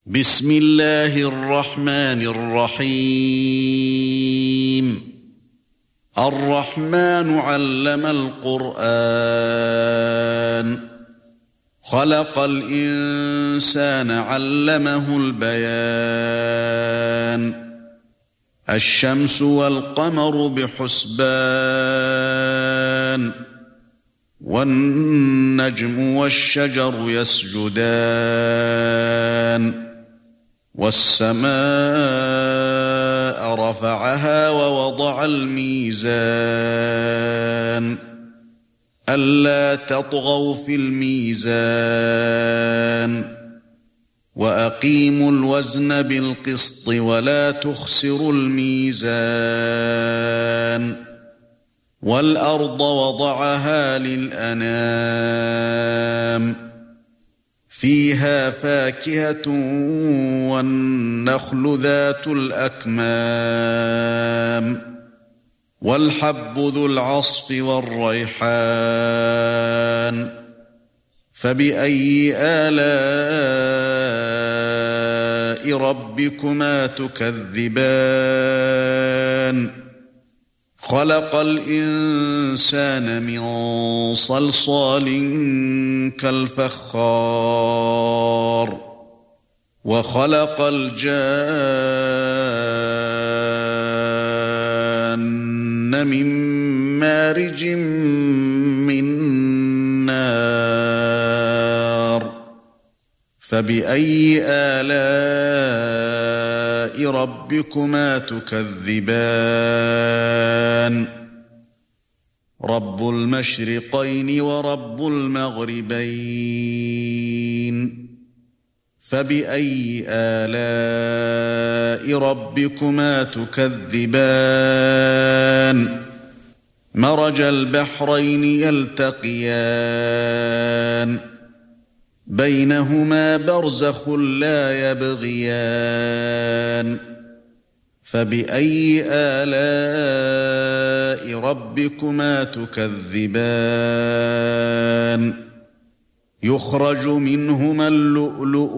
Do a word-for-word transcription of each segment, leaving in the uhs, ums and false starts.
بسم الله الرحمن الرحيم الرحمن علم القرآن خلق الإنسان علمه البيان الشمس والقمر بحسبان والنجم والشجر يسجدان والسماء رفعها ووضع الميزان ألا تطغوا في الميزان وأقيموا الوزن بالقسط ولا تخسروا الميزان والأرض وضعها للأنام فيها فاكهة والنخل ذات الأكمام والحب ذو العصف والريحان فبأي آلاء ربكما تكذبان خلق الإنسان من صلصال كالفخار وخلق الجان من مارج من نار فبأي آلاء ربكما تكذبان رب المشرقين ورب المغربين فبأي آلاء ربكما تكذبان مرج البحرين يلتقيان بينهما برزخ لا يبغيان فبأي آلاء ربكما تكذبان يخرج منهما اللؤلؤ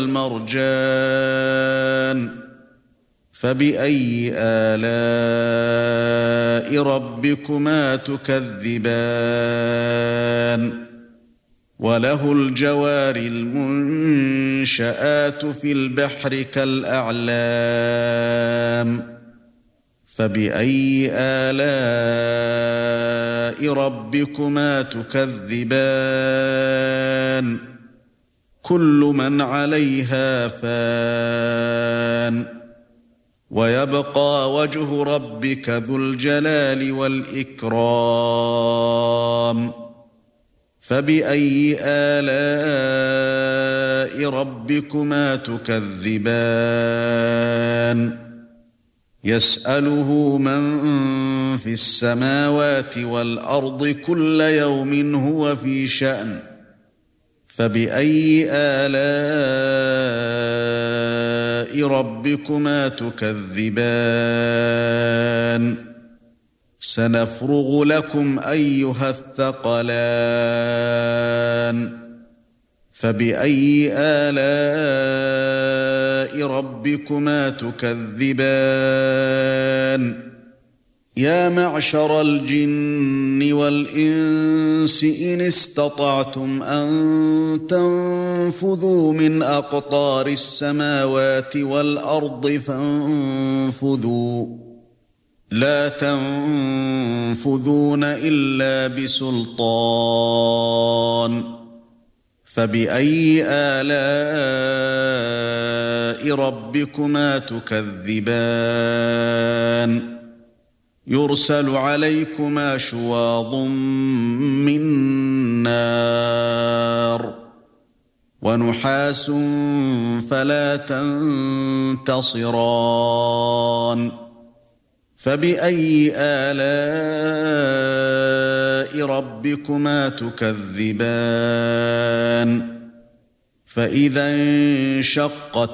والمرجان فبأي آلاء ربكما تكذبان وله الجوار المنشآت في البحر كالأعلام فبأي آلاء ربكما تكذبان كل من عليها فان ويبقى وجه ربك ذو الجلال والإكرام فبأي آلاء ربكما تكذبان يسأله من في السماوات والأرض كل يوم هو في شأن فبأي آلاء ربكما تكذبان سنفرغ لكم أيها الثقلان فبأي آلاء ربكما تكذبان يا معشر الجن والإنس إن استطعتم أن تنفذوا من أقطار السماوات والأرض فانفذوا لا تنفذون إلا بسلطان فبأي آلاء ربكما تكذبان يرسل عليكما شواظ من نار ونحاس فلا تنتصران فبأي آلاء ربكما تكذبان فإذا انشقت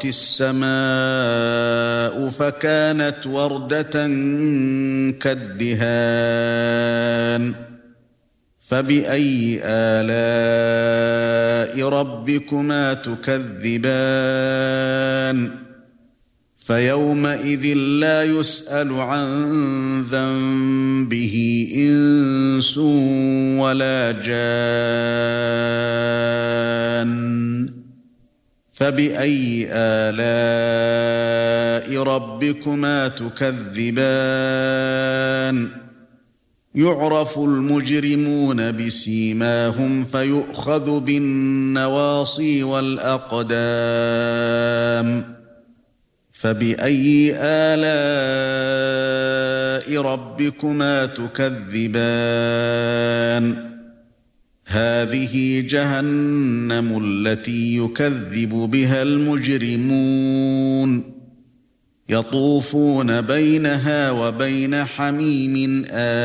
السماء فكانت وردة كالدهان فبأي آلاء ربكما تكذبان فيومئذ لا يسأل عن ذنبه إنس ولا جان فبأي آلاء ربكما تكذبان يعرف المجرمون بسيماهم فيؤخذ بالنواصي والأقدام فبأي آلاء ربكما تكذبان هذه جهنم التي يكذب بها المجرمون يطوفون بينها وبين حميم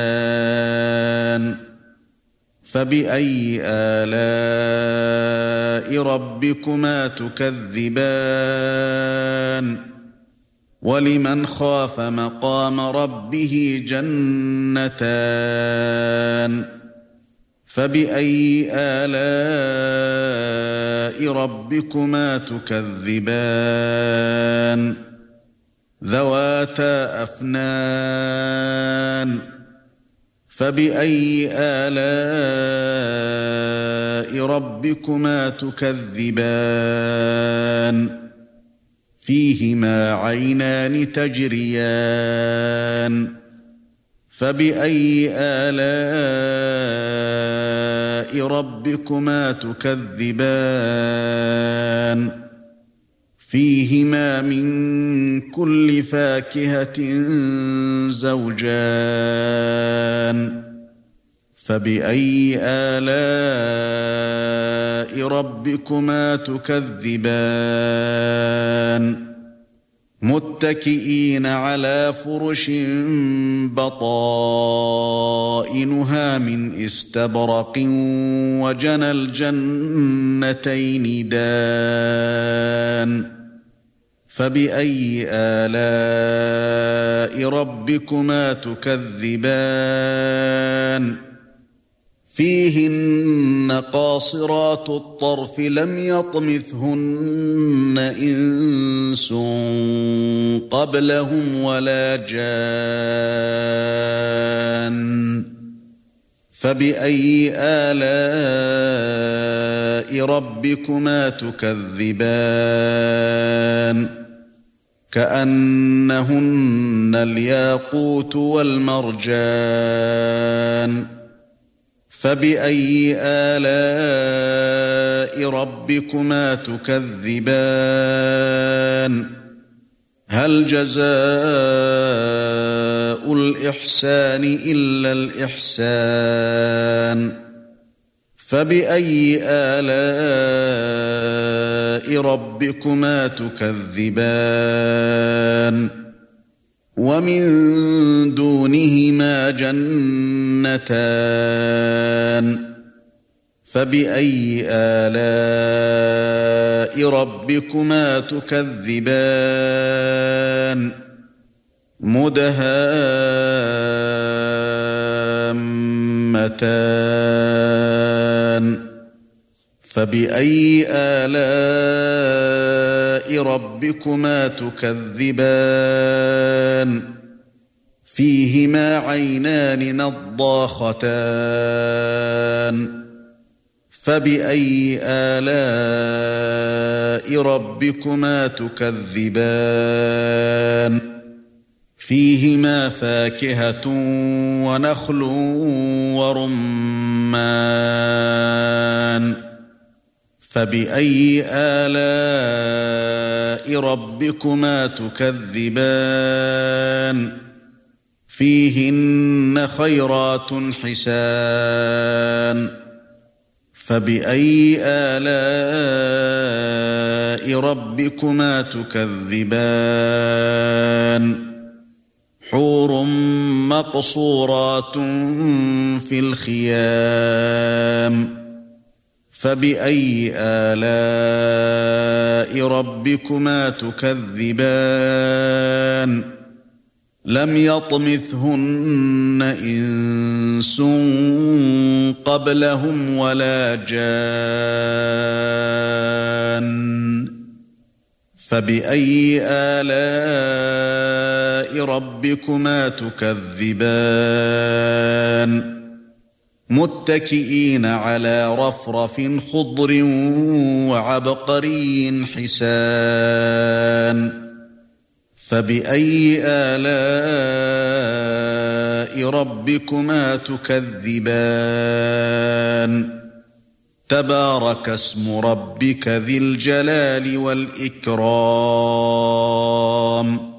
آن فبأي آلاء ربكما تكذبان ولمن خاف مقام ربه جنتان فبأي آلاء ربكما تكذبان ذواتا أفنان فبأي آلاء ربكما تكذبان فيهما عينان تجريان فبأي آلاء ربكما تكذبان فيهما من كل فاكهة زوجان فبأي آلاء ربكما تكذبان متكئين على فرش بطائنها من استبرق وجنى الجنتين دان فبأي آلاء ربكما تكذبان فيهن قاصرات الطرف لم يطمثهن إنس قبلهم ولا جان فبأي آلاء ربكما تكذبان كأنهن الياقوت والمرجان فبأي آلاء ربكما تكذبان هل جزاء الإحسان إلا الإحسان فبأي آلاء ربكما تكذبان ومن دونهما جنتان فبأي آلاء ربكما تكذبان مدهامتان فبأي آلاء ربكما تكذبان فيهما عينان نضاختان فبأي آلاء ربكما تكذبان فيهما فاكهة ونخل ورمان فبأي آلاء ربكما تكذبان فيهن خيرات حسان فبأي آلاء ربكما تكذبان حور مقصورات في الخيام فبأي آلاء ربكما تكذبان لم يطمثهن إنس قبلهم ولا جان فبأي آلاء ربكما تكذبان متكئين على رفرف خضر وعبقري حسان فبأي آلاء ربكما تكذبان تبارك اسم ربك ذي الجلال والإكرام